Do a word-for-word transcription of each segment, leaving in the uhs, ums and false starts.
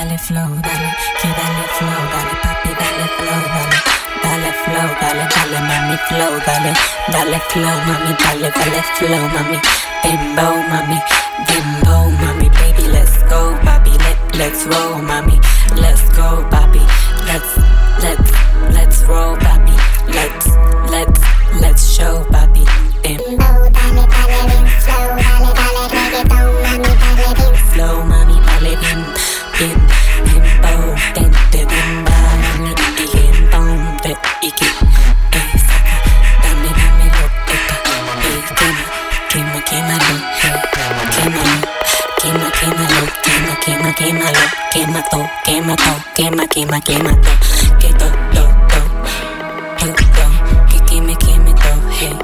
dale flow, dale, que dale flow, dale papi, dale flow, dale, dale flow, dale, dale mami flow, dale, dale flow, mami, dale, dale flow, mami, dembow, mami, dembow, mami, baby, let's go, papi, let, let's roll, mami, let's go, papi, let's, let's, let's roll, papi, let's, let's, let's show, papi, dembow, dale, dale, dim, flow, dale, dale, reggaeton, mami, dale, dim, flow, mami, dale, dim, dim, dembow, den, de, demba, mami, y dembow, de, y que, eh, saca, dame, dame, lo, epa, eh, quema, quema, quémalo, eh, quémalo, quema, quémalo, quema, quema, quémalo, quema todo, quema todo, quema, quema, quema todo, que todo, todo, todo, todo, que queme, queme todo, hey.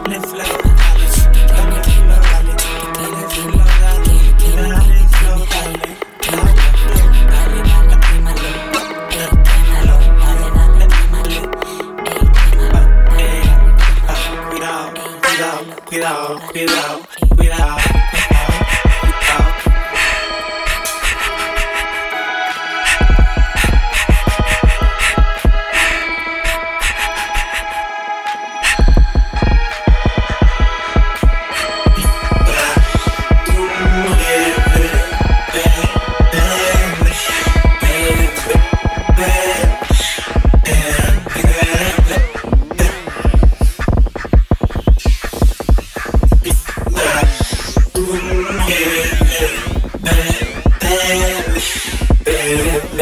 Cuidado, cuidado, cuidado, cuidado. Yeah.